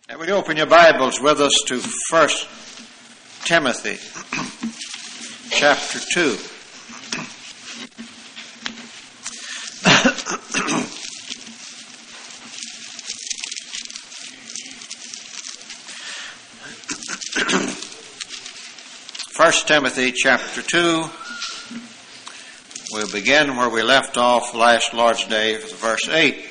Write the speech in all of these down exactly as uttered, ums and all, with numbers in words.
And would you open your Bibles with us to First Timothy chapter two. First Timothy chapter two. We'll begin where we left off last Lord's Day, verse eight.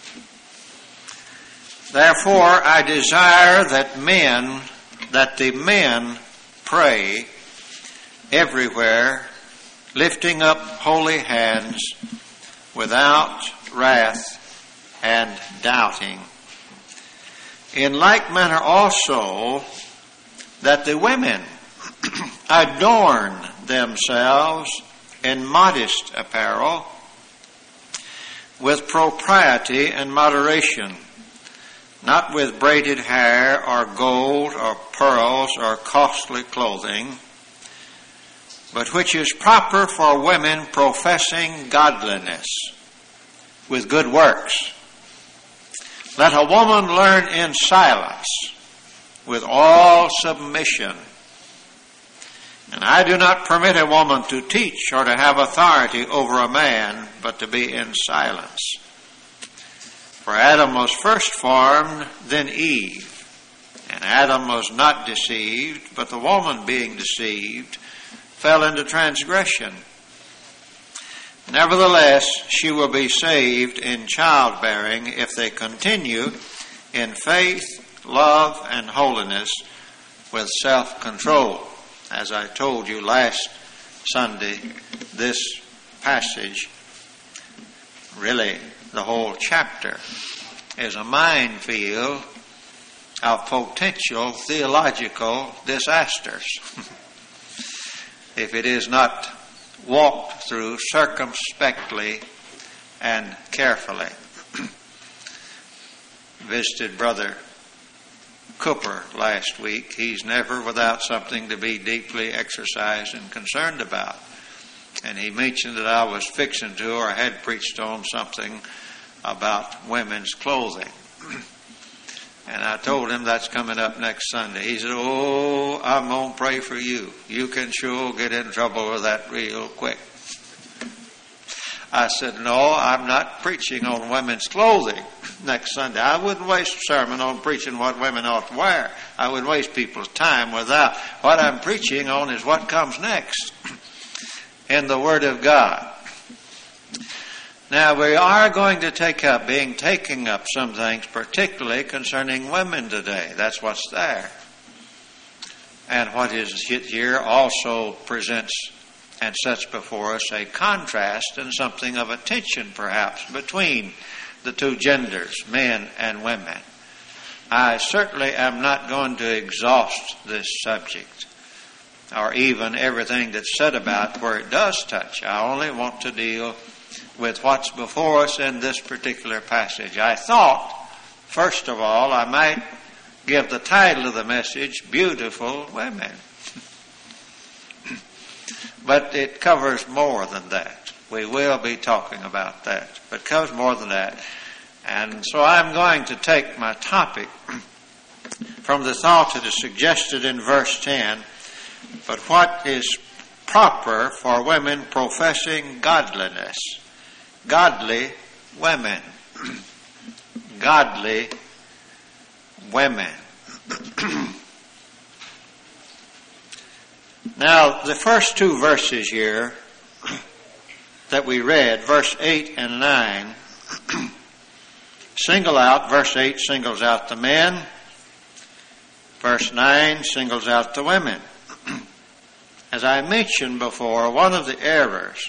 Therefore I desire that men, that the men pray everywhere, lifting up holy hands, without wrath and doubting. In like manner also, that the women adorn themselves in modest apparel, with propriety and moderation, not with braided hair or gold or pearls or costly clothing, but which is proper for women professing godliness with good works. Let a woman learn in silence with all submission. And I do not permit a woman to teach or to have authority over a man, but to be in silence. For Adam was first formed, then Eve. And Adam was not deceived, but the woman being deceived fell into transgression. Nevertheless, she will be saved in childbearing if they continue in faith, love, and holiness with self-control. As I told you last Sunday, this passage, really the whole chapter, is a minefield of potential theological disasters if it is not walked through circumspectly and carefully. Visited Brother Cooper last week. He's never without something to be deeply exercised and concerned about. And he mentioned that I was fixing to or had preached on something about women's clothing. And I told him that's coming up next Sunday. He said, oh, I'm going to pray for you. You can sure get in trouble with that real quick. I said, no, I'm not preaching on women's clothing next Sunday. I wouldn't waste a sermon on preaching what women ought to wear. I would waste people's time with that. What I'm preaching on is what comes next in the Word of God. Now, we are going to take up, being taking up some things, particularly concerning women today. That's what's there. And what is here also presents and sets before us a contrast and something of a tension, perhaps, between the two genders, men and women. I certainly am not going to exhaust this subject, or even everything that's said about where it does touch. I only want to deal with what's before us in this particular passage. I thought, first of all, I might give the title of the message, Beautiful Women. But it covers more than that. We will be talking about that. But it covers more than that. And so I'm going to take my topic from the thought that is suggested in verse ten. But what is proper for women professing godliness? Godly women. Godly women. Now, the first two verses here that we read, verse eight and nine, single out, verse eight singles out the men, verse nine singles out the women. As I mentioned before, one of the errors,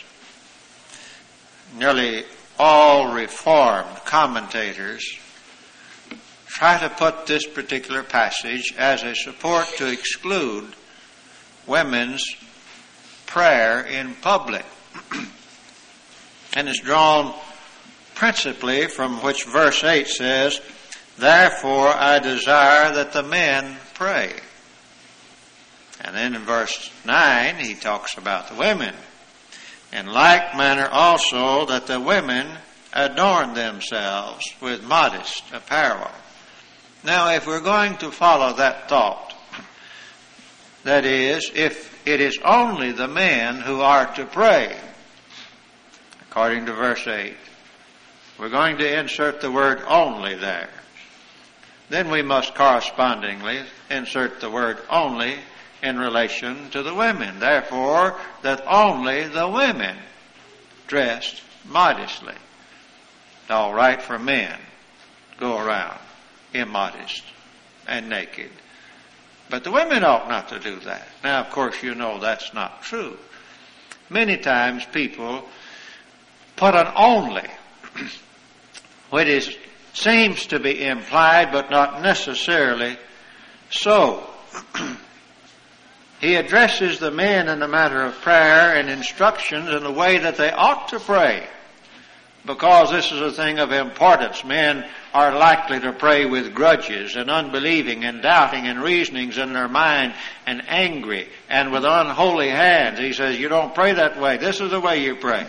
nearly all Reformed commentators try to put this particular passage as a support to exclude women's prayer in public. And it's drawn principally from which verse eight says, therefore I desire that the men pray. And then in verse nine he talks about the women. In like manner also that the women adorn themselves with modest apparel. Now, if we're going to follow that thought, that is, if it is only the men who are to pray, according to verse eight, we're going to insert the word only there. Then we must correspondingly insert the word only in relation to the women. Therefore, that only the women dressed modestly. It's all right for men to go around immodest and naked. But the women ought not to do that. Now, of course, you know that's not true. Many times people put an only, which is, seems to be implied, but not necessarily so. He addresses the men in the matter of prayer and instructions in the way that they ought to pray, because this is a thing of importance. Men are likely to pray with grudges and unbelieving and doubting and reasonings in their mind and angry and with unholy hands. He says, you don't pray that way. This is the way you pray.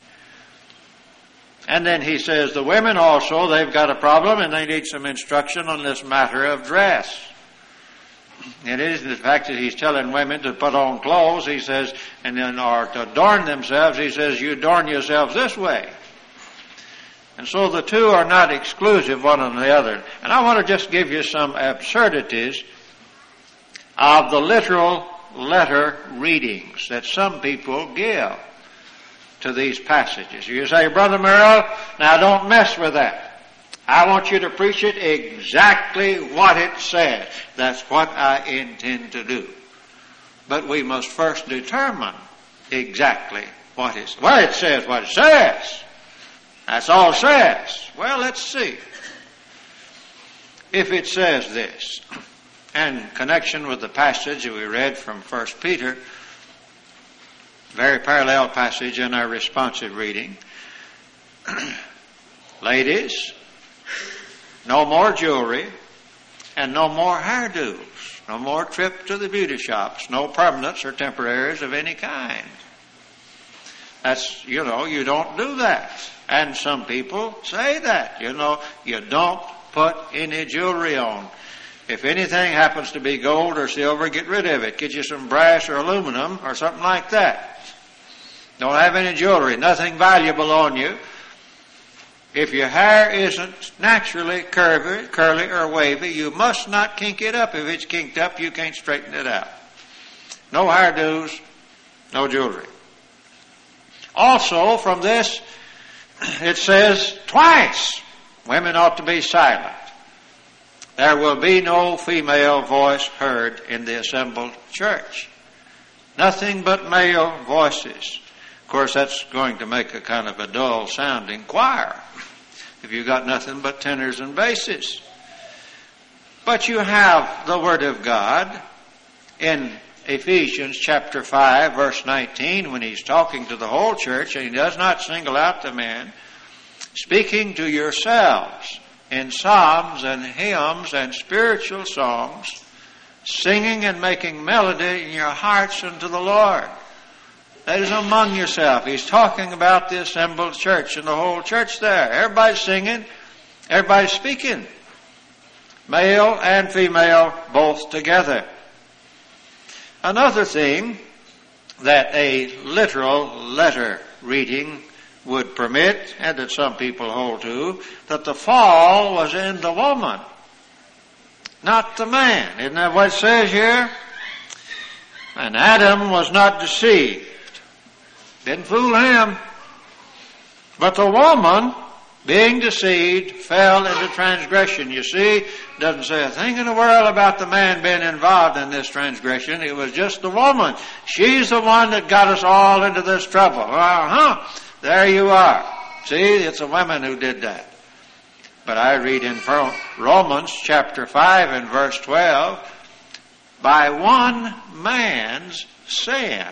And then he says the women also, they've got a problem and they need some instruction on this matter of dress. It isn't the fact that he's telling women to put on clothes, he says, and then or to adorn themselves, he says, you adorn yourselves this way. And so the two are not exclusive one on the other. And I want to just give you some absurdities of the literal letter readings that some people give to these passages. You say, Brother Merrill, now don't mess with that. I want you to preach it exactly what it says. That's what I intend to do. But we must first determine exactly what it says. Well, it says what it says. That's all it says. Well, let's see. If it says this, and in connection with the passage that we read from First Peter, very parallel passage in our responsive reading. Ladies, no more jewelry and no more hairdos, no more trip to the beauty shops, no permanents or temporaries of any kind. That's, you know, you don't do that. And some people say that, you know, you don't put any jewelry on. If anything happens to be gold or silver, get rid of it. Get you some brass or aluminum or something like that. Don't have any jewelry, nothing valuable on you. If your hair isn't naturally curvy, curly or wavy, you must not kink it up. If it's kinked up, you can't straighten it out. No hairdos, no jewelry. Also, from this, it says twice, women ought to be silent. There will be no female voice heard in the assembled church. Nothing but male voices. Of course, that's going to make a kind of a dull sounding choir if you've got nothing but tenors and basses. But you have the Word of God in Ephesians chapter five, verse nineteen, when he's talking to the whole church, and he does not single out the men, speaking to yourselves in psalms and hymns and spiritual songs, singing and making melody in your hearts unto the Lord. That is among yourself. He's talking about the assembled church and the whole church there. Everybody's singing. Everybody's speaking. Male and female both together. Another thing that a literal letter reading would permit, and that some people hold to, that the fall was in the woman, not the man. Isn't that what it says here? And Adam was not deceived. Didn't fool him. But the woman, being deceived, fell into transgression. You see, it doesn't say a thing in the world about the man being involved in this transgression. It was just the woman. She's the one that got us all into this trouble. Uh-huh. There you are. See, it's the women who did that. But I read in Romans chapter five and verse twelve, by one man's sin,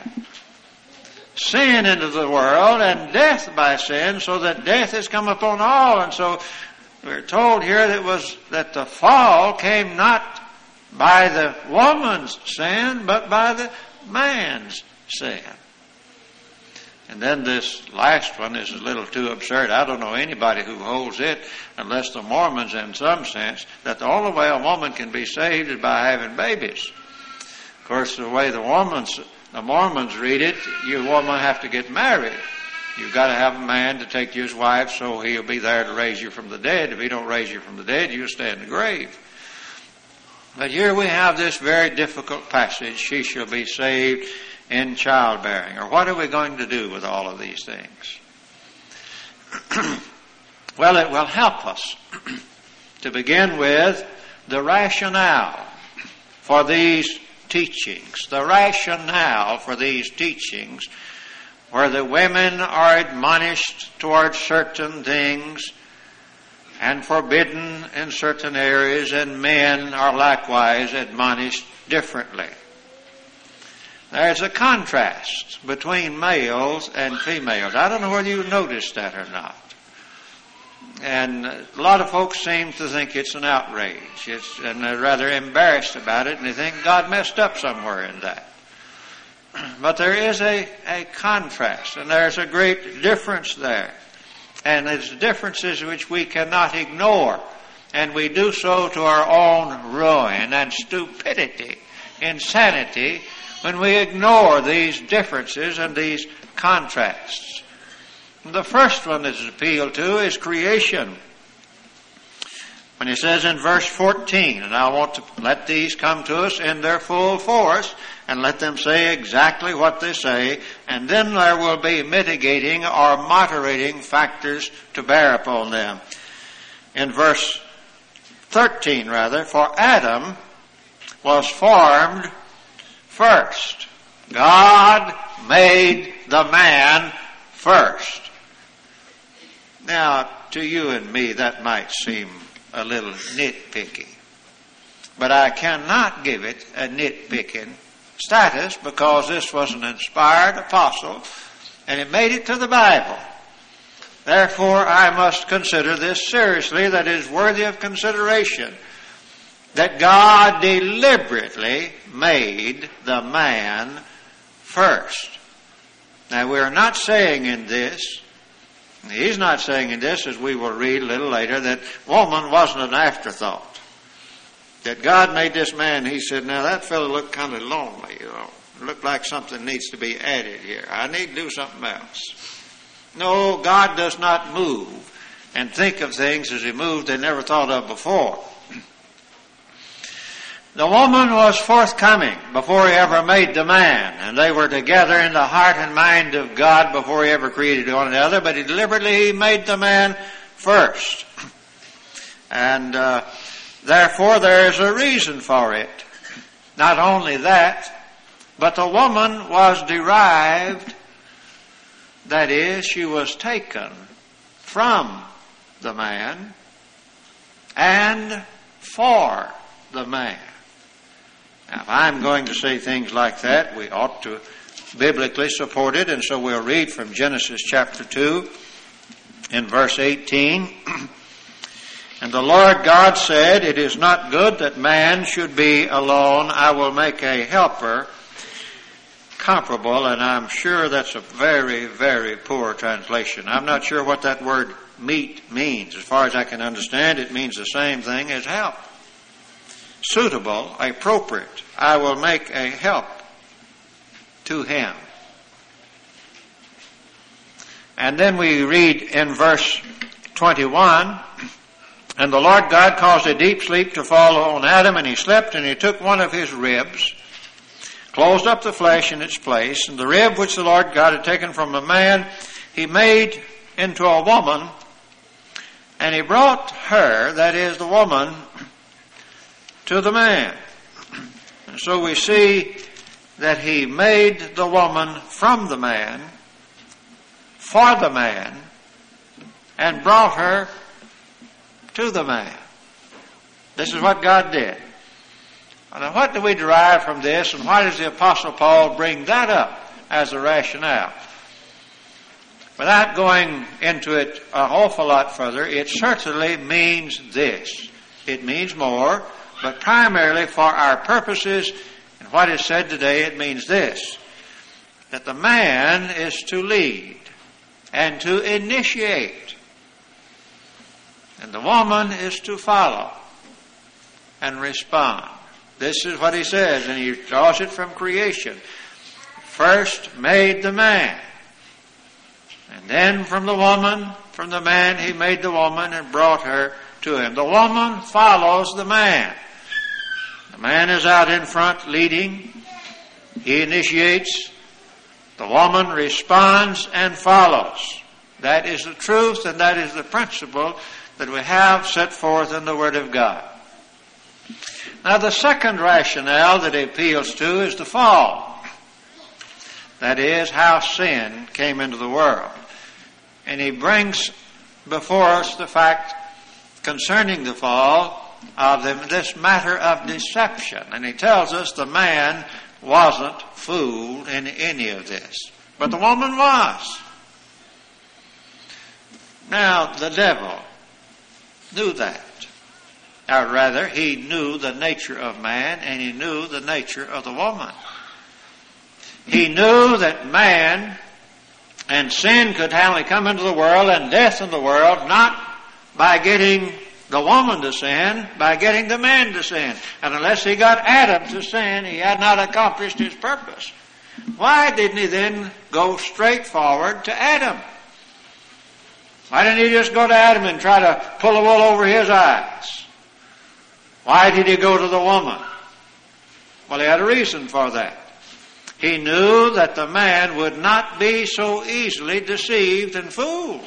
sin into the world, and death by sin, so that death has come upon all. And so we're told here that it was that the fall came not by the woman's sin, but by the man's sin. And then this last one is a little too absurd. I don't know anybody who holds it, unless the Mormons in some sense, that the only way a woman can be saved is by having babies. Of course, the way the Mormons, the Mormons read it, you woman have to get married. You've got to have a man to take you his wife so he'll be there to raise you from the dead. If he don't raise you from the dead, you'll stay in the grave. But here we have this very difficult passage. She shall be saved in childbearing. Or what are we going to do with all of these things? Well, it will help us to begin with the rationale for these teachings. The rationale for these teachings where the women are admonished towards certain things and forbidden in certain areas, and men are likewise admonished differently. There's a contrast between males and females. I don't know whether you noticed that or not. And a lot of folks seem to think it's an outrage. It's, and they're rather embarrassed about it, and they think God messed up somewhere in that. But there is a, a contrast, and there's a great difference there. And it's differences which we cannot ignore. And we do so to our own ruin and stupidity, insanity, when we ignore these differences and these contrasts. The first one that is appealed to is creation. When he says in verse fourteen, and I want to let these come to us in their full force, and let them say exactly what they say, and then there will be mitigating or moderating factors to bear upon them. In verse thirteen, rather, for Adam was formed first. God made the man first. Now, to you and me, that might seem a little nitpicky, but I cannot give it a nitpicking status because this was an inspired apostle and it made it to the Bible. Therefore, I must consider this seriously, that it is worthy of consideration, that God deliberately made the man first. Now, we're not saying in this, he's not saying in this, as we will read a little later, that woman wasn't an afterthought. That God made this man, he said, now that fellow looked kind of lonely, you know. Looked like something needs to be added here. I need to do something else. No, God does not move and think of things as he moved they never thought of before. The woman was forthcoming before he ever made the man, and they were together in the heart and mind of God before he ever created one another, but he deliberately made the man first. And uh, therefore there is a reason for it. Not only that, but the woman was derived, that is, she was taken from the man and for the man. Now, if I'm going to say things like that, we ought to biblically support it, and so we'll read from Genesis chapter two in verse eighteen. And the Lord God said, it is not good that man should be alone. I will make a helper comparable, and I'm sure that's a very, very poor translation. I'm not sure what that word meet means. As far as I can understand, it means the same thing as help. Suitable, appropriate. I will make a help to him. And then we read in verse twenty-one, and the Lord God caused a deep sleep to fall on Adam, and he slept, and he took one of his ribs, closed up the flesh in its place, and the rib which the Lord God had taken from a man, he made into a woman, and he brought her, that is the woman, to the man. And so we see that he made the woman from the man, for the man, and brought her to the man. This is what God did. Now, what do we derive from this, and why does the Apostle Paul bring that up as a rationale? Without going into it an awful lot further, it certainly means this. It means more, but primarily for our purposes, and what is said today, it means this. that the man is to lead and to initiate, and the woman is to follow and respond. This is what he says, and he draws it from creation. First made the man, and then from the woman, from the man he made the woman and brought her to him. The woman follows the man. The man is out in front leading. He initiates. The woman responds and follows. That is the truth, and that is the principle that we have set forth in the Word of God. Now, the second rationale that he appeals to is the fall. That is, how sin came into the world. And he brings before us the fact concerning the fall of this matter of deception. And he tells us the man wasn't fooled in any of this, but the woman was. Now, the devil knew that. Or rather, he knew the nature of man, and he knew the nature of the woman. He knew that man and sin could only come into the world and death in the world, not by getting the woman to sin, by getting the man to sin. And unless he got Adam to sin, he had not accomplished his purpose. Why didn't he then go straight forward to Adam? Why didn't he just go to Adam and try to pull the wool over his eyes? Why did he go to the woman? Well, he had a reason for that. He knew that the man would not be so easily deceived and fooled.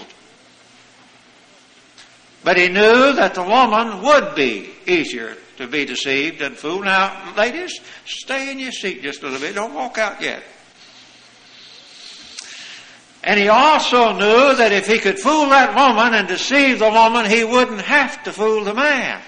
But he knew that the woman would be easier to be deceived and fooled. Now, ladies, stay in your seat just a little bit. Don't walk out yet. And he also knew that if he could fool that woman and deceive the woman, he wouldn't have to fool the man.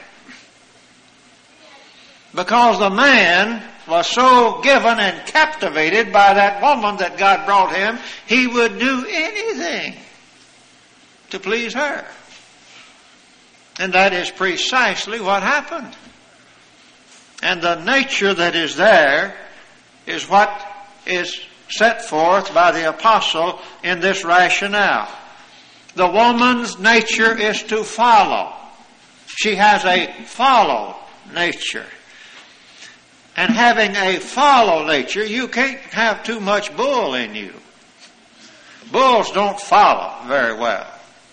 Because the man was so given and captivated by that woman that God brought him, he would do anything to please her. And that is precisely what happened. And the nature that is there is what is set forth by the apostle in this rationale. The woman's nature is to follow. She has a follow nature. And having a follow nature, you can't have too much bull in you. Bulls don't follow very well.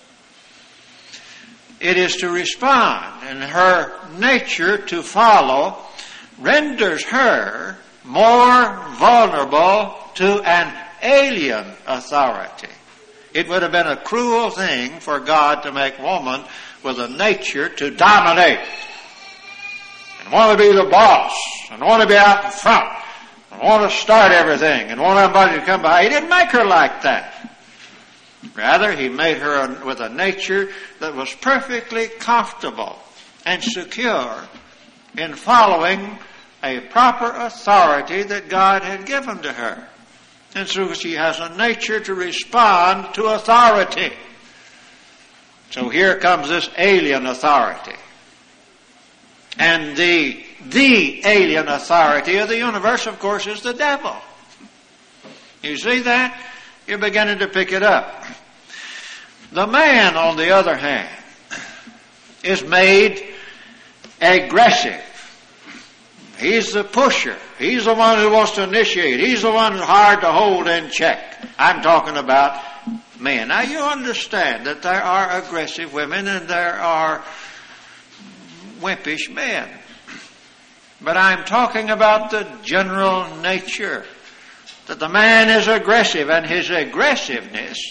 It is to respond, and her nature to follow renders her more vulnerable to an alien authority. It would have been a cruel thing for God to make woman with a nature to dominate and want to be the boss and want to be out in front and want to start everything and want everybody to come by. He didn't make her like that. Rather, he made her with a nature that was perfectly comfortable and secure in following a proper authority that God had given to her. And so she has a nature to respond to authority. So here comes this alien authority. And the, the alien authority of the universe, of course, is the devil. You see that? You're beginning to pick it up. The man, on the other hand, is made aggressive. He's the pusher. He's the one who wants to initiate. He's the one who's hard to hold in check. I'm talking about men. Now, you understand that there are aggressive women and there are wimpish men. But I'm talking about the general nature. That the man is aggressive, and his aggressiveness,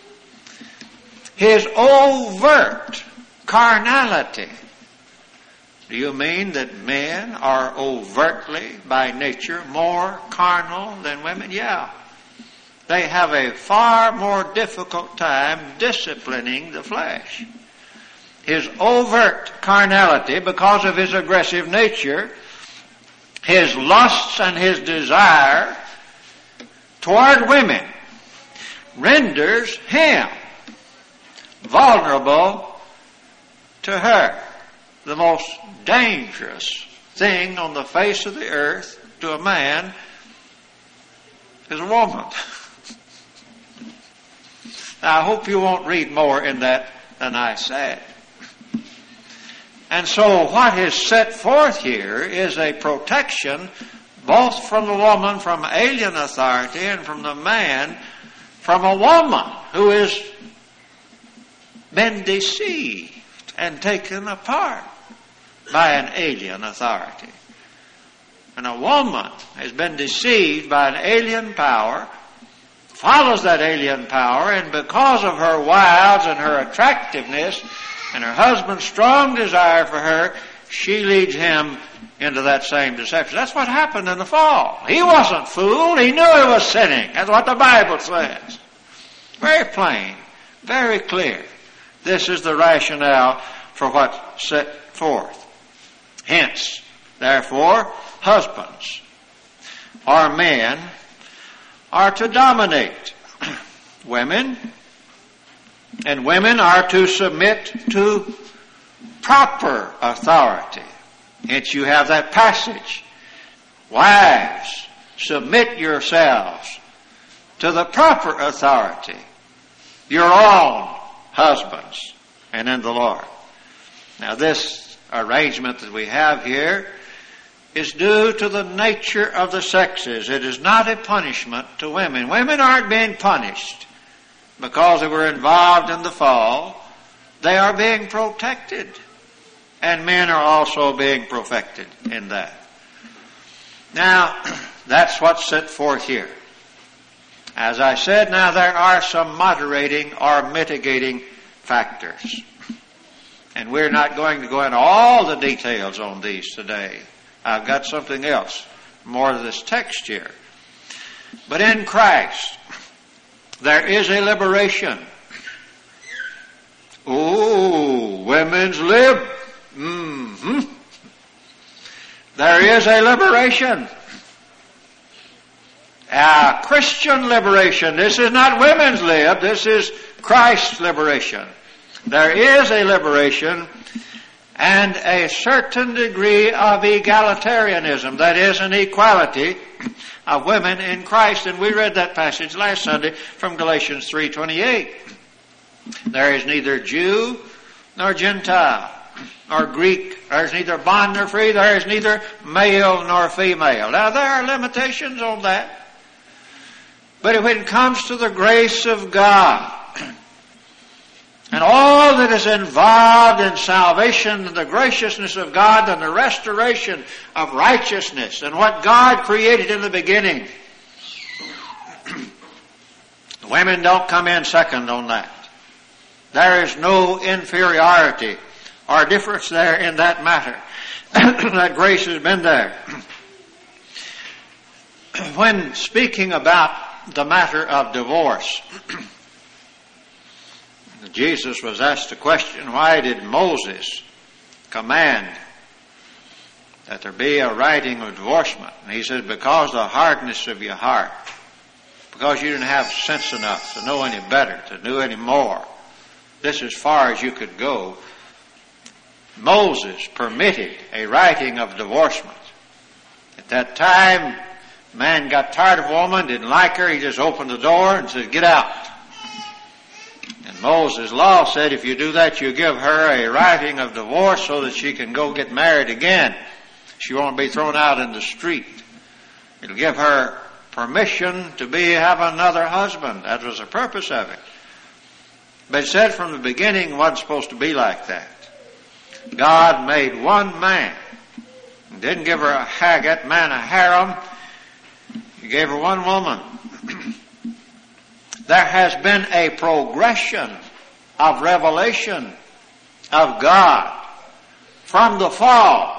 his overt carnality. Do you mean that men are overtly, by nature, more carnal than women? Yeah. They have a far more difficult time disciplining the flesh. His overt carnality, because of his aggressive nature, his lusts and his desire toward women, renders him vulnerable to her. The most dangerous thing on the face of the earth to a man is a woman. Now, I hope you won't read more in that than I said. And so what is set forth here is a protection both from the woman from alien authority and from the man from a woman who has been deceived and taken apart by an alien authority. And a woman has been deceived by an alien power, follows that alien power, and because of her wiles and her attractiveness and her husband's strong desire for her, she leads him into that same deception. That's what happened in the fall. He wasn't fooled. He knew he was sinning. That's what the Bible says. Very plain, very clear. This is the rationale for what's set forth. Hence, therefore, husbands or men are to dominate women, and women are to submit to proper authority. Hence you have that passage. Wives, submit yourselves to the proper authority, your own husbands, and in the Lord. Now this arrangement that we have here is due to the nature of the sexes. It is not a punishment to women. Women aren't being punished because they were involved in the fall. They are being protected. And men are also being perfected in that. Now, that's what's set forth here. As I said, now there are some moderating or mitigating factors. And we're not going to go into all the details on these today. I've got something else, more to this text here. But in Christ, there is a liberation. Ooh, women's lib. Mm-hmm. There is a liberation. A Christian liberation. This is not women's lib. This is Christ's liberation. There is a liberation and a certain degree of egalitarianism. That is an equality of women in Christ. And we read that passage last Sunday from Galatians three twenty-eight. There is neither Jew nor Gentile nor Greek. There is neither bond nor free. There is neither male nor female. Now there are limitations on that. But when it comes to the grace of God and all that is involved in salvation and the graciousness of God and the restoration of righteousness and what God created in the beginning, women don't come in second on that. There is no inferiority or difference there in that matter. That grace has been there. When speaking about the matter of divorce, Jesus was asked the question, why did Moses command that there be a writing of divorcement? And he said, because of the hardness of your heart. Because you didn't have sense enough to know any better, to know any more. This is as far as you could go. Moses permitted a writing of divorcement. At that time, man got tired of a woman, didn't like her, he just opened the door and said, get out. And Moses' law said if you do that, you give her a writing of divorce so that she can go get married again. She won't be thrown out in the street. It'll give her permission to be have another husband. That was the purpose of it. But it said from the beginning it wasn't supposed to be like that. God made one man. He didn't give her a Haggett, man a harem. He gave her one woman. There has been a progression of revelation of God from the fall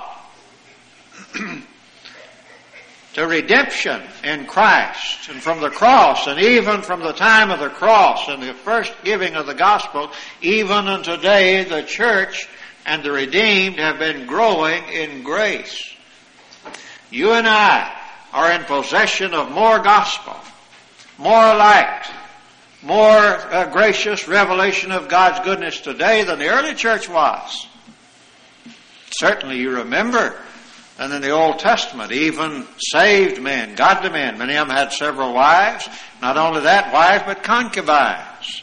to redemption in Christ, and from the cross, and even from the time of the cross and the first giving of the gospel, even unto today, the church and the redeemed have been growing in grace. You and I are in possession of more gospel, more light, more uh, gracious revelation of God's goodness today than the early church was. Certainly you remember And in the Old Testament, even saved men, godly men, many of them had several wives. Not only that, wives, but concubines,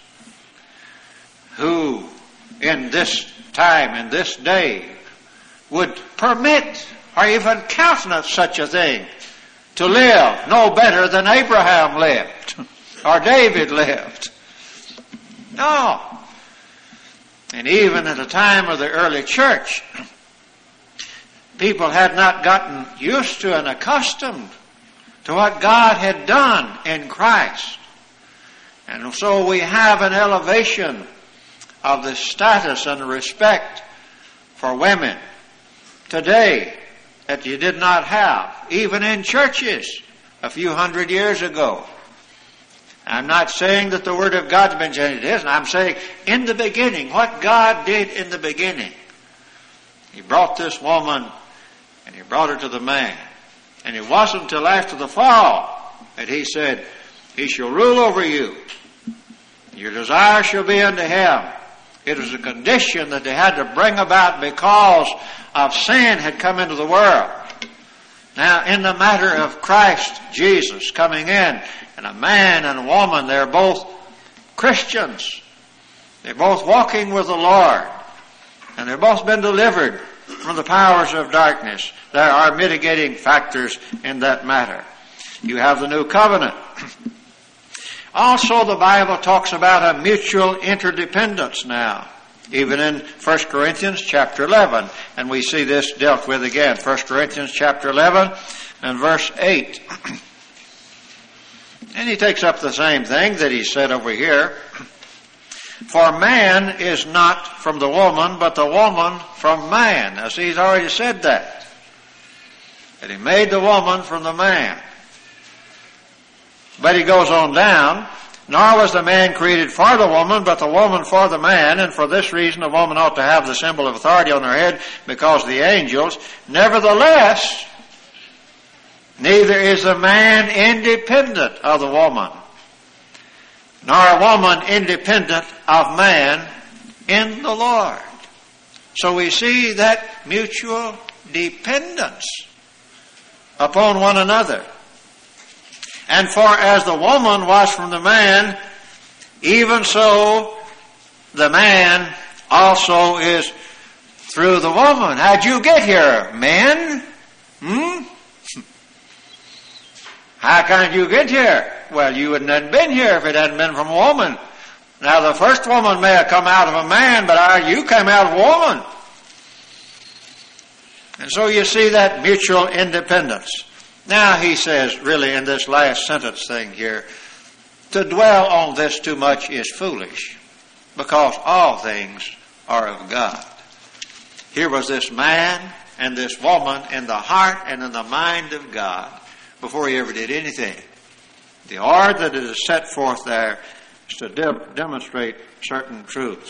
who in this time, in this day, would permit or even countenance such a thing, to live no better than Abraham lived or David lived. No. And even at the time of the early church, people had not gotten used to and accustomed to what God had done in Christ. And so we have an elevation of the status and respect for women today that you did not have, even in churches a few hundred years ago. I'm not saying that the Word of God's been changed. It isn't. I'm saying in the beginning, what God did in the beginning. He brought this woman and He brought her to the man. And it wasn't until after the fall that He said, He shall rule over you. Your desire shall be unto Him. It was a condition that they had to bring about because of sin had come into the world. Now, in the matter of Christ Jesus coming in, and a man and a woman, they're both Christians. They're both walking with the Lord. And they've both been delivered from the powers of darkness. There are mitigating factors in that matter. You have the new covenant. Also, the Bible talks about a mutual interdependence now, even in First Corinthians chapter eleven. And we see this dealt with again. First Corinthians chapter eleven and verse eight. And he takes up the same thing that he said over here. For man is not from the woman, but the woman from man. Now see, he's already said that. That he made the woman from the man. But he goes on down, nor was the man created for the woman, but the woman for the man, and for this reason the woman ought to have the symbol of authority on her head, because the angels. Nevertheless, neither is the man independent of the woman, nor a woman independent of man in the Lord. So we see that mutual dependence upon one another. And for as the woman was from the man, even so the man also is through the woman. How'd you get here, men? Hmm? How can you get here? Well, you wouldn't have been here if it hadn't been from a woman. Now, the first woman may have come out of a man, but you came out of a woman. And so you see that mutual independence. Now, he says, really, in this last sentence thing here, to dwell on this too much is foolish, because all things are of God. Here was this man and this woman in the heart and in the mind of God before he ever did anything. The order that is set forth there is to de- demonstrate certain truths.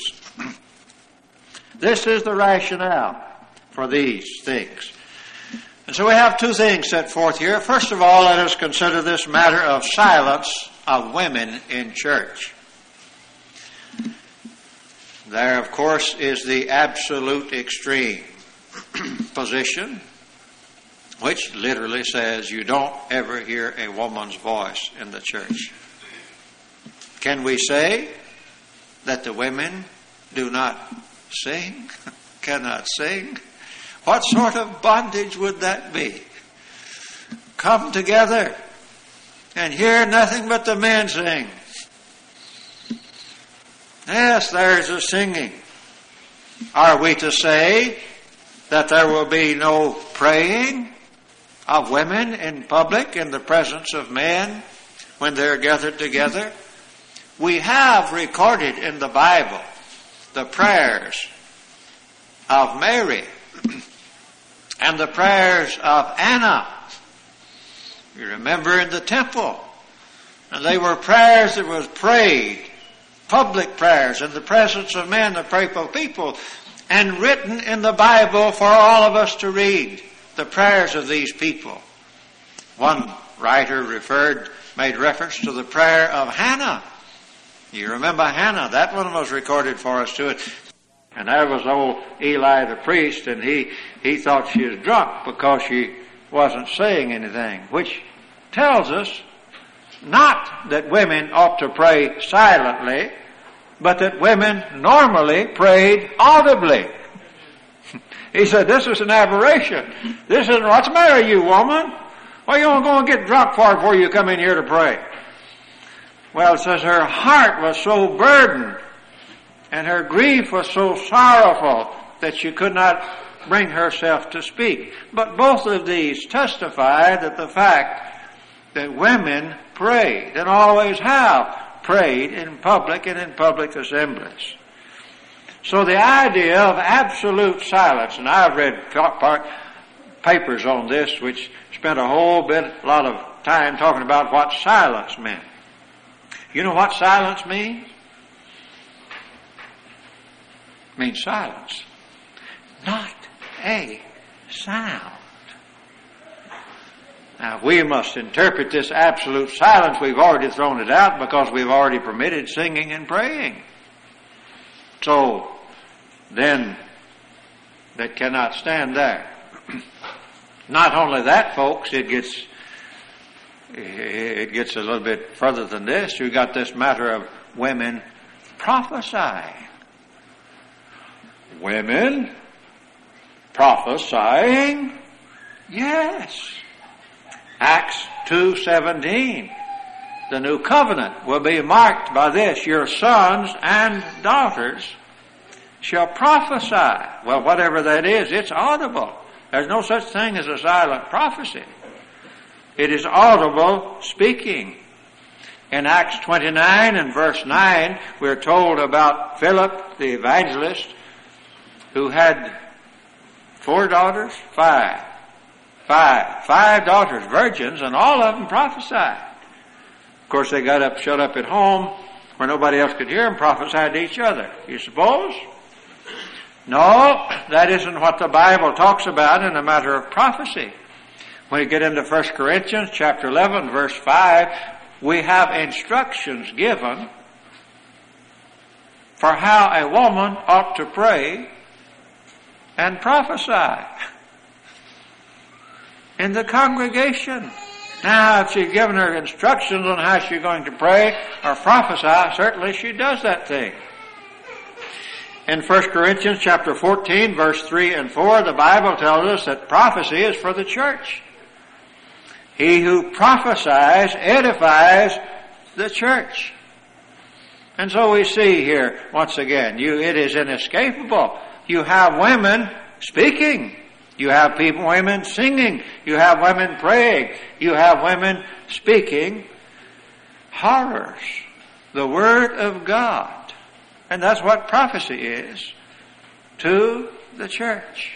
This is the rationale for these things. And so we have two things set forth here. First of all, let us consider this matter of silence of women in church. There, of course, is the absolute extreme position, which literally says you don't ever hear a woman's voice in the church. Can we say that the women do not sing, cannot sing? What sort of bondage would that be? Come together and hear nothing but the men sing. Yes, there's a singing. Are we to say that there will be no praying of women in public in the presence of men when they're gathered together? We have recorded in the Bible the prayers of Mary and the prayers of Anna. You remember in the temple. And they were prayers that was prayed, public prayers in the presence of men, the pray for people, and written in the Bible for all of us to read, the prayers of these people. One writer referred, made reference to the prayer of Hannah. You remember Hannah? That one was recorded for us too. And there was old Eli the priest, and he, he thought she was drunk because she wasn't saying anything, which tells us not that women ought to pray silently, but that women normally prayed audibly. He said, this is an aberration. This isn't, what's the matter, you woman? What are you going to get drunk for before you come in here to pray? Well, it says her heart was so burdened and her grief was so sorrowful that she could not bring herself to speak. But both of these testify that the fact that women prayed and always have prayed in public and in public assemblies. So the idea of absolute silence, and I've read part, papers on this which spent a whole bit, a lot of time talking about what silence meant. You know what silence means? It means silence. Not a sound. Now, we must interpret this absolute silence. We've already thrown it out because we've already permitted singing and praying. So, then, that cannot stand there. Not only that, folks, it gets, it gets a little bit further than this. You've got this matter of women prophesying. Women prophesying? Yes. Acts two seventeen. The new covenant will be marked by this. Your sons and daughters shall prophesy. Well, whatever that is, it's audible. There's no such thing as a silent prophecy. It is audible speaking. In Acts twenty-nine and verse nine, we're told about Philip the evangelist who had four daughters, five. Five. Five daughters, virgins, and all of them prophesied. Of course, they got up, shut up at home where nobody else could hear them, prophesied to each other. You suppose? No, that isn't what the Bible talks about in a matter of prophecy. When you get into First Corinthians chapter eleven, verse five, we have instructions given for how a woman ought to pray and prophesy in the congregation. Now, if she's given her instructions on how she's going to pray or prophesy, certainly she does that thing. In First Corinthians chapter fourteen, verse three and four, the Bible tells us that prophecy is for the church. He who prophesies edifies the church. And so we see here, once again, you, it is inescapable. You have women speaking. You have people, women singing. You have women praying. You have women speaking horrors, the Word of God. And that's what prophecy is to the church.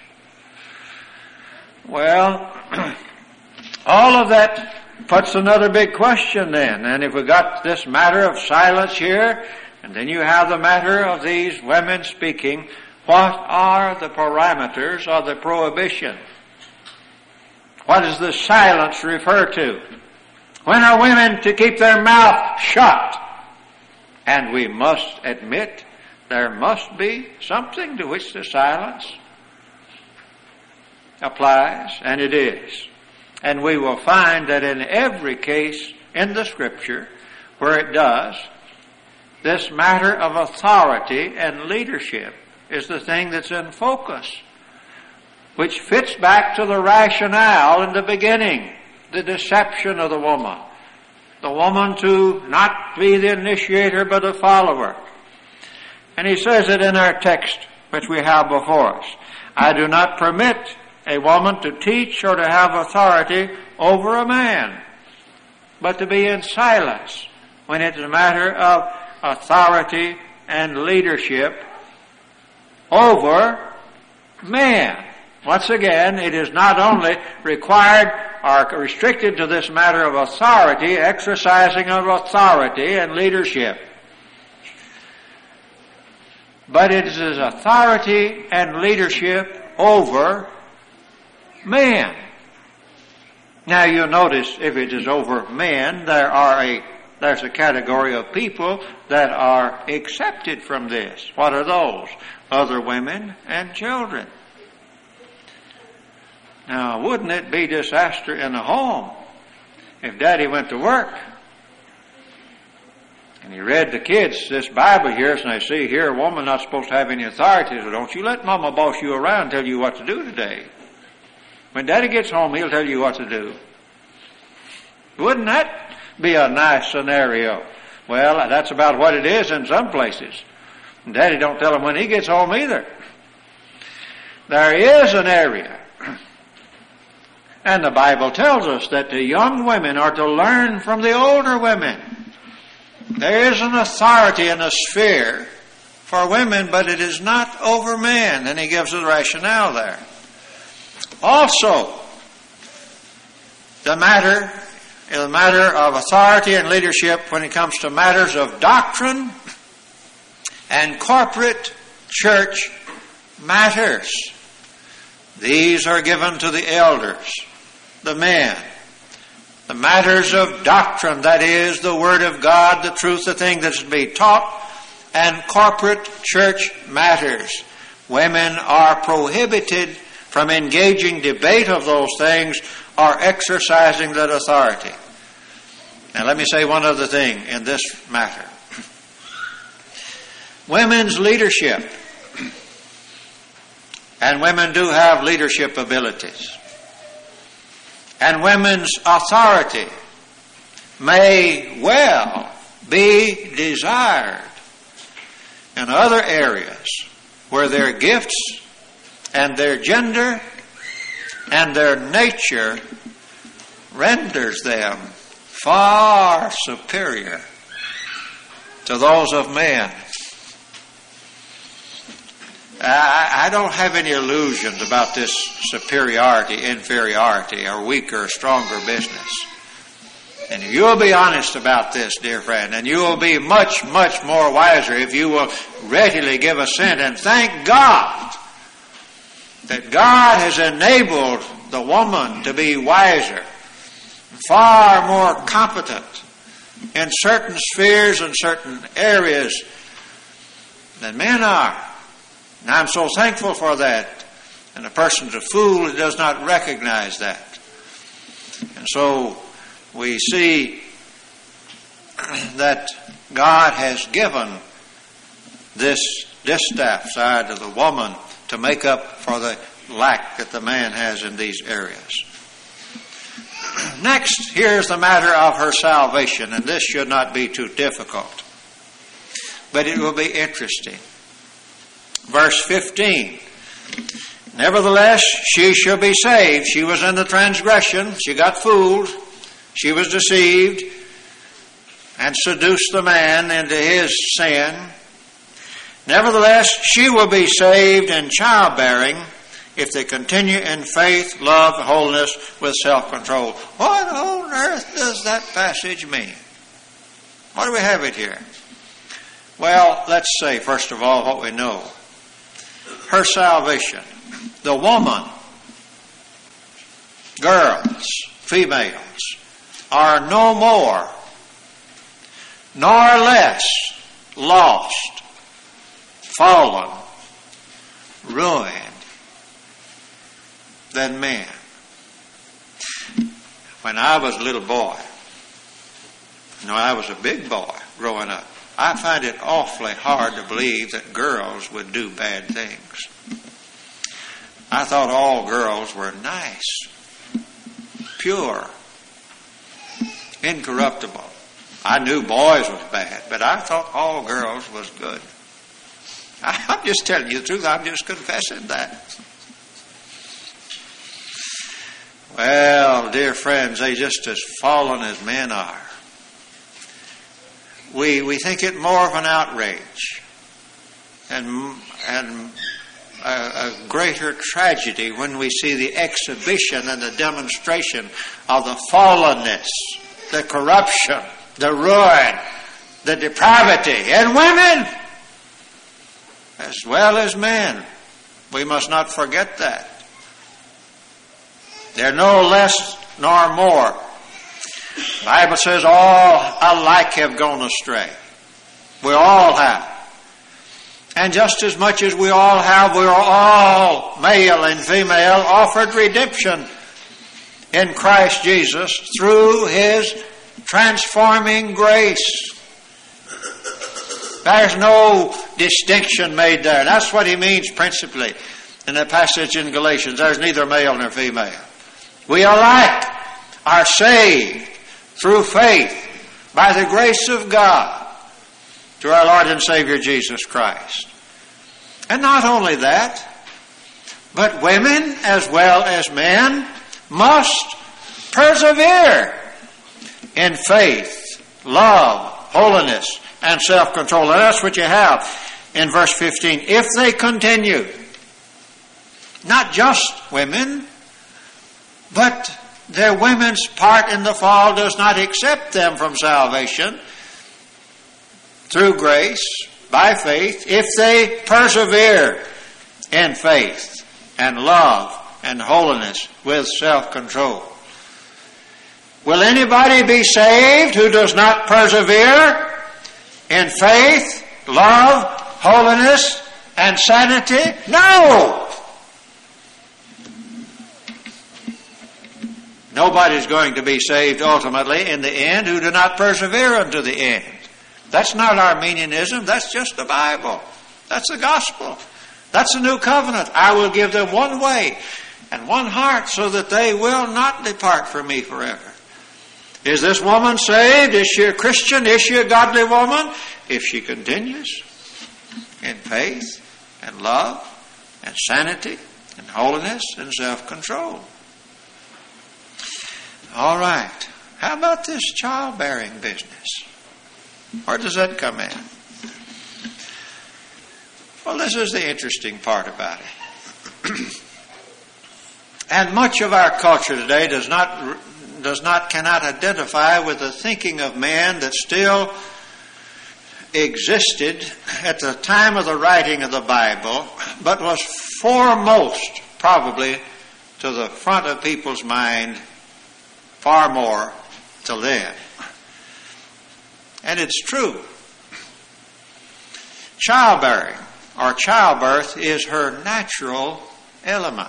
Well, all of that puts another big question then. And if we got this matter of silence here, and then you have the matter of these women speaking, what are the parameters of the prohibition? What does the silence refer to? When are women to keep their mouth shut? And we must admit there must be something to which the silence applies, and it is. And we will find that in every case in the Scripture where it does, this matter of authority and leadership is the thing that's in focus, which fits back to the rationale in the beginning, the deception of the woman. The woman to not be the initiator but a follower. And he says it in our text, which we have before us. I do not permit a woman to teach or to have authority over a man, but to be in silence when it's a matter of authority and leadership over man. Once again, it is not only required or restricted to this matter of authority, exercising of authority and leadership, but it is authority and leadership over man. Now you'll notice if it is over men, there are a there's a category of people that are accepted from this. What are those? Other women and children. Now, wouldn't it be disaster in a home if Daddy went to work and he read the kids this Bible here, and they see here a woman not supposed to have any authority, so don't you let Mama boss you around and tell you what to do today. When Daddy gets home, he'll tell you what to do. Wouldn't that be a nice scenario? Well, that's about what it is in some places. And Daddy don't tell him when he gets home either. There is an area. And the Bible tells us that the young women are to learn from the older women. There is an authority in a sphere for women, but it is not over men. And he gives us the rationale there. Also, the matter, the matter of authority and leadership when it comes to matters of doctrine and corporate church matters. These are given to the elders, the men. The matters of doctrine, that is, the Word of God, the truth, the thing that's to be taught, and corporate church matters. Women are prohibited from engaging debate of those things or exercising that authority. Now let me say one other thing in this matter. Women's leadership, and women do have leadership abilities, and women's authority may well be desired in other areas where their gifts and their gender and their nature renders them far superior to those of men. I, I don't have any illusions about this superiority, inferiority, or weaker or stronger business. And if you'll be honest about this, dear friend, and you will be much, much more wiser if you will readily give assent and thank God that God has enabled the woman to be wiser, far more competent in certain spheres and certain areas than men are. And I'm so thankful for that. And a person's a fool who does not recognize that. And so we see that God has given this distaff side of the woman to make up for the lack that the man has in these areas. Next, here's the matter of her salvation, and this should not be too difficult, but it will be interesting. Verse fifteen, nevertheless, she shall be saved. She was in the transgression. She got fooled. She was deceived and seduced the man into his sin. Nevertheless, she will be saved in childbearing if they continue in faith, love, holiness, with self-control. What on earth does that passage mean? What do we have it here? Well, let's say, first of all, what we know. Her salvation. The woman, girls, females, are no more nor less lost, fallen, ruined than men. When I was a little boy, you know, I was a big boy growing up, I find it awfully hard to believe that girls would do bad things. I thought all girls were nice, pure, incorruptible. I knew boys was bad, but I thought all girls was good. I'm just telling you the truth. I'm just confessing that. Well, dear friends, they just as fallen as men are. We we think it more of an outrage and and a, a greater tragedy when we see the exhibition and the demonstration of the fallenness, the corruption, the ruin, the depravity in women as well as men. We must not forget that. They're no less nor more. The Bible says all alike have gone astray. We all have. And just as much as we all have, we are all, male and female, offered redemption in Christ Jesus through His transforming grace. There's no distinction made there. That's what he means principally in the passage in Galatians. There's neither male nor female. We alike are saved through faith by the grace of God to our Lord and Savior Jesus Christ. And not only that, but women as well as men must persevere in faith, love, holiness, and self-control. And that's what you have in verse fifteen. If they continue, not just women, but their women's part in the fall does not accept them from salvation through grace, by faith, if they persevere in faith and love and holiness with self-control. Will anybody be saved who does not persevere in faith, love, holiness, and sanity? No! Nobody's going to be saved ultimately in the end who do not persevere unto the end. That's not Arminianism. That's just the Bible. That's the gospel. That's the new covenant. I will give them one way and one heart so that they will not depart from me forever. Is this woman saved? Is she a Christian? Is she a godly woman? If she continues in faith and love and sanity and holiness and self-control. All right. How about this childbearing business? Where does that come in? Well, this is the interesting part about it. And much of our culture today does not does not cannot identify with the thinking of man that still existed at the time of the writing of the Bible, but was foremost probably to the front of people's mind far more till then. And it's true. Childbearing or childbirth is her natural element.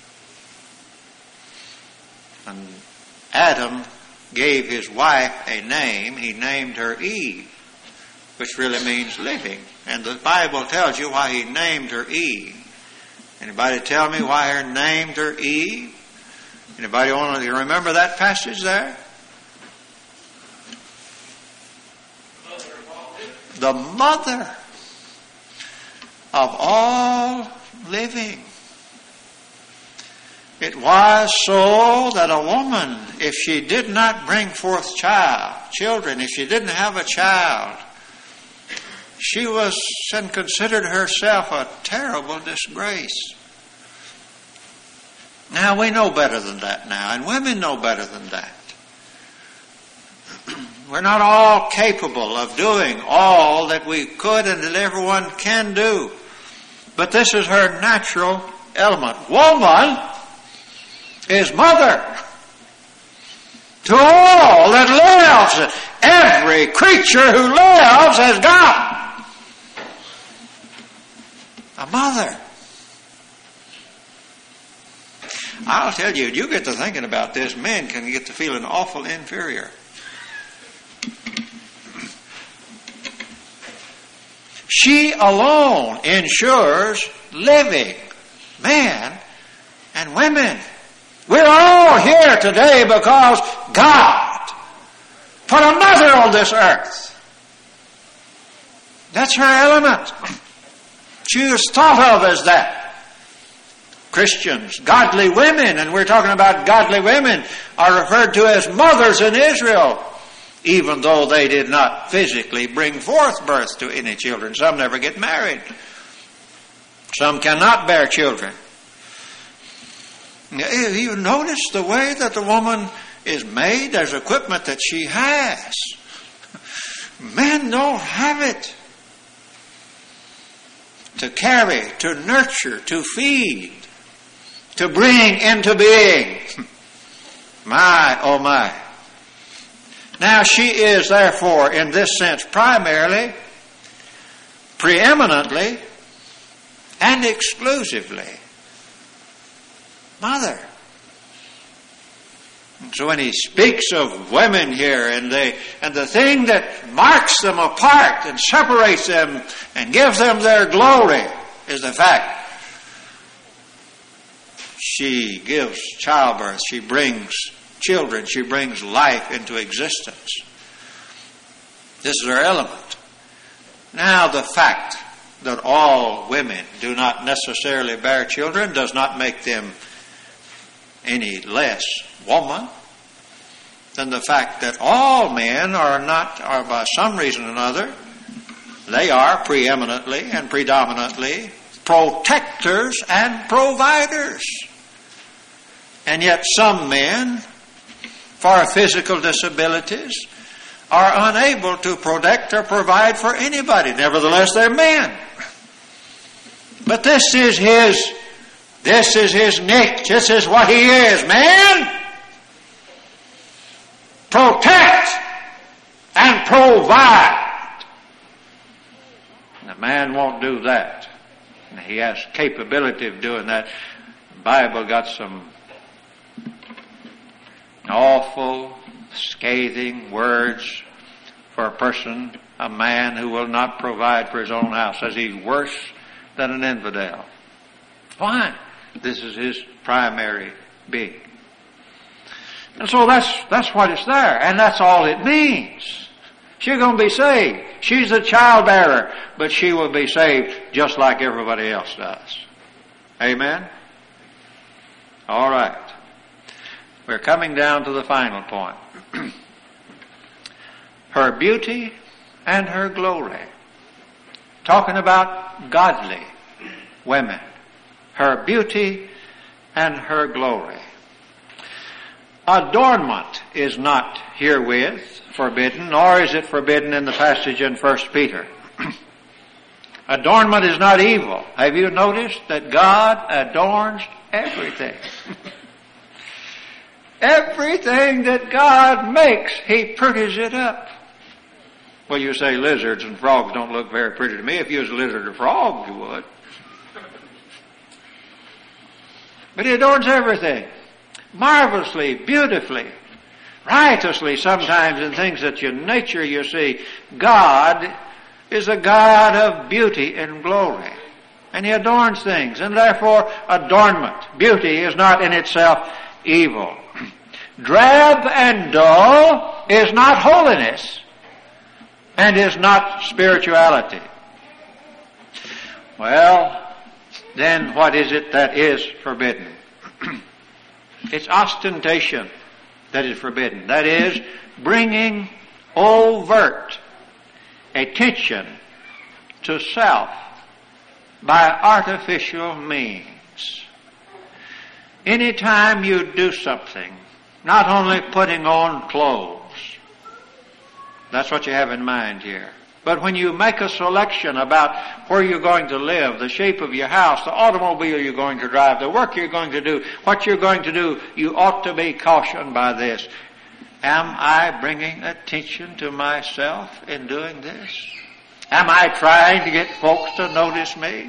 And Adam gave his wife a name. He named her Eve, which really means living. And the Bible tells you why he named her Eve. Anybody tell me why he named her Eve? Anybody want to remember that passage there? The mother of all living. It was so that a woman, if she did not bring forth child, children, if she didn't have a child, she was and considered herself a terrible disgrace. Now, we know better than that now, and women know better than that. We're not all capable of doing all that we could and that everyone can do. But this is her natural element. Woman is mother to all that lives. Every creature who lives has got a mother. I'll tell you, you get to thinking about this, men can get to feeling awful inferior. She alone ensures living men and women. We're all here today because God put a mother on this earth. That's her element. She is thought of as that. Christians, godly women, and we're talking about godly women, are referred to as mothers in Israel, even though they did not physically bring forth birth to any children. Some never get married. Some cannot bear children. You notice the way that the woman is made? There's equipment that she has. Men don't have it. To carry, to nurture, to feed, to bring into being. My, oh my. Now she is therefore, in this sense, primarily, preeminently, and exclusively mother. So when he speaks of women here, and they and the thing that marks them apart and separates them and gives them their glory is the fact she gives childbirth, she brings children, she brings life into existence. This is her element. Now the fact that all women do not necessarily bear children does not make them any less woman than the fact that all men are not, or by some reason or another, they are preeminently and predominantly protectors and providers. And yet some men, for physical disabilities, are unable to protect or provide for anybody. Nevertheless, they're men. But this is his, this is his niche. This is what he is, man. Protect and provide. And the man won't do that. And he has capability of doing that. The Bible got some awful, scathing words for a person, a man who will not provide for his own house. Says he's worse than an infidel. Why? This is his primary being. And so that's that's what it's there, and that's all it means. She's going to be saved. She's the childbearer, but she will be saved just like everybody else does. Amen? All right. We're coming down to the final point. Her beauty and her glory. Talking about godly women. Her beauty and her glory. Adornment is not herewith forbidden, nor is it forbidden in the passage in First Peter. Adornment is not evil. Have you noticed that God adorns everything? Everything that God makes, He pretties it up. Well, you say lizards and frogs don't look very pretty to me. If you was a lizard or frog, you would. But He adorns everything. Marvelously, beautifully, riotously sometimes in things that in nature you see. God is a God of beauty and glory. And He adorns things. And therefore, adornment, beauty, is not in itself evil. Drab and dull is not holiness and is not spirituality. Well, then what is it that is forbidden? It's ostentation that is forbidden. That is, bringing overt attention to self by artificial means. Anytime you do something, not only putting on clothes, that's what you have in mind here. But when you make a selection about where you're going to live, the shape of your house, the automobile you're going to drive, the work you're going to do, what you're going to do, you ought to be cautioned by this. Am I bringing attention to myself in doing this? Am I trying to get folks to notice me?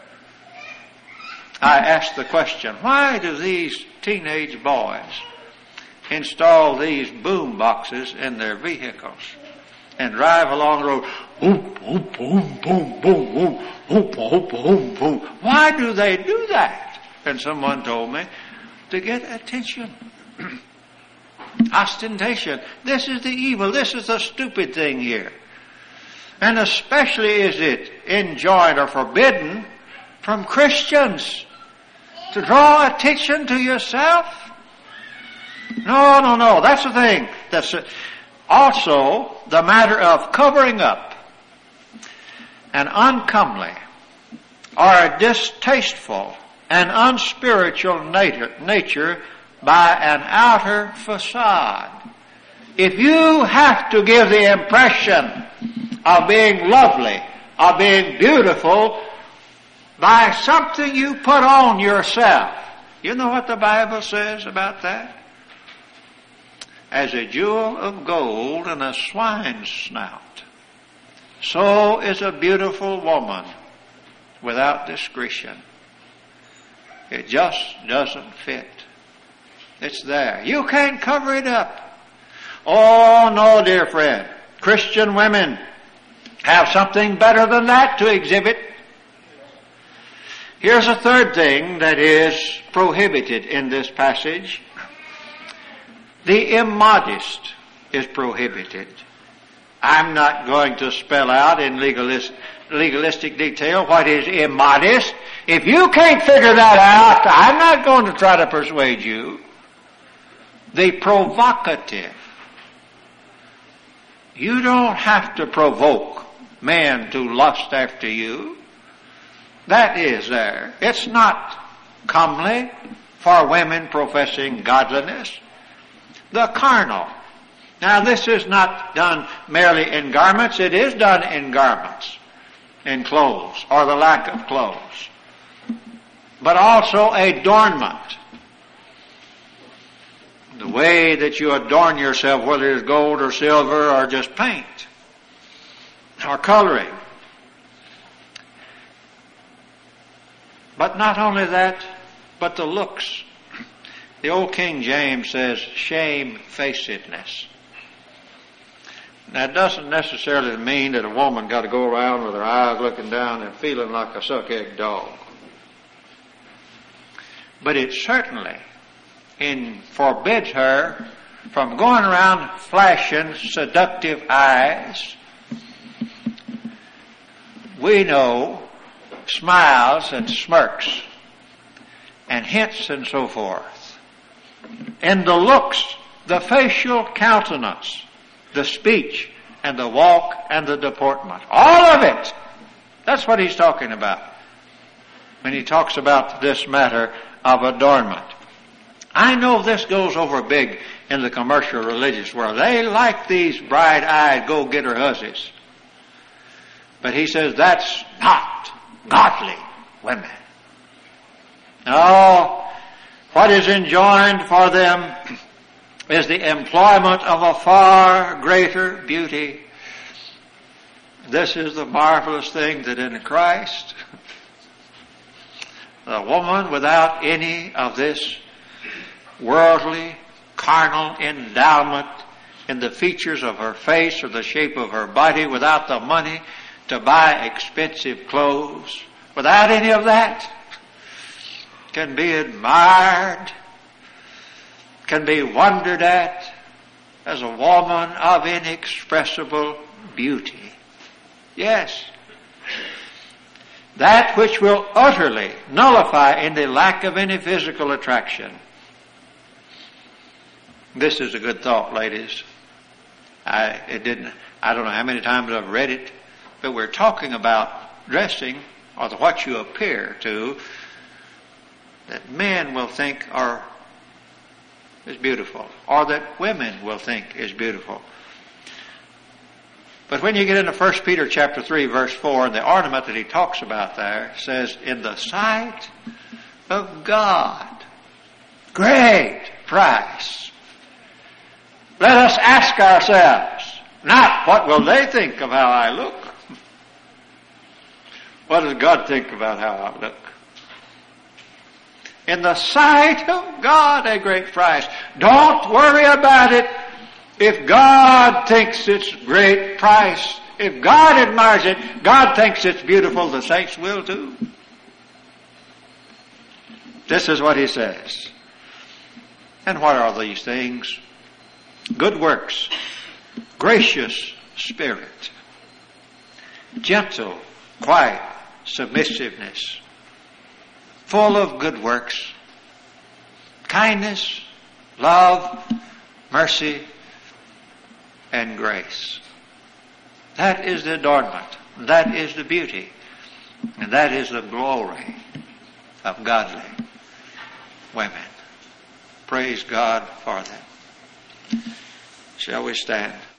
I ask the question, why do these teenage boys install these boom boxes in their vehicles and drive along the road? Boom, boom, boom, boom, boom, boom, boom, boom, boom, boom. Why do they do that? And someone told me, to get attention. Ostentation. This is the evil. This is the stupid thing here. And especially is it enjoined or forbidden from Christians to draw attention to yourself. No, no, no. That's the thing. That's it. Also, the matter of covering up an uncomely or distasteful and unspiritual nature by an outer facade. If you have to give the impression of being lovely, of being beautiful, by something you put on yourself, you know what the Bible says about that? as a jewel of gold in a swine's snout, so is a beautiful woman without discretion. It just doesn't fit. It's there. You can't cover it up. Oh, no, dear friend. Christian women have something better than that to exhibit. Here's a third thing that is prohibited in this passage. The immodest is prohibited. I'm not going to spell out in legalist, legalistic detail what is immodest. If you can't figure that out, I'm not going to try to persuade you. The provocative. You don't have to provoke men to lust after you. That is there. It's not comely for women professing godliness. The carnal. Now this is not done merely in garments. It is done in garments, in clothes, or the lack of clothes. But also adornment. The way that you adorn yourself, whether it's gold or silver or just paint or coloring. But not only that, but the looks. The old King James says shamefacedness. Now, it doesn't necessarily mean that a woman got to go around with her eyes looking down and feeling like a suck-egg dog. But it certainly in forbids her from going around flashing seductive eyes. We know smiles and smirks and hints and so forth. And the looks, the facial countenance, the speech and the walk and the deportment. All of it. That's what he's talking about when he talks about this matter of adornment. I know this goes over big in the commercial religious world. They like these bright-eyed go-getter hussies. But he says that's not godly women. No, what is enjoined for them is the employment of a far greater beauty. This is the marvelous thing that in Christ, the woman without any of this worldly, carnal endowment in the features of her face or the shape of her body, without the money to buy expensive clothes, without any of that, can be admired, can be wondered at as a woman of inexpressible beauty. Yes. That which will utterly nullify in the lack of any physical attraction. This is a good thought, ladies. I, it didn't, I don't know how many times I've read it, but we're talking about dressing, or the, what you appear to, that men will think are is beautiful, or that women will think is beautiful. But when you get into First Peter chapter three, verse four, the ornament that he talks about there says, in the sight of God, great price. Let us ask ourselves, not what will they think of how I look? What does God think about how I look? In the sight of God, a great price. Don't worry about it. If God thinks it's great price, if God admires it, God thinks it's beautiful, the saints will too. This is what he says. And what are these things? Good works, gracious spirit, gentle, quiet, submissiveness, full of good works, kindness, love, mercy, and grace. That is the adornment. That is the beauty. And that is the glory of godly women. Praise God for them. Shall we stand?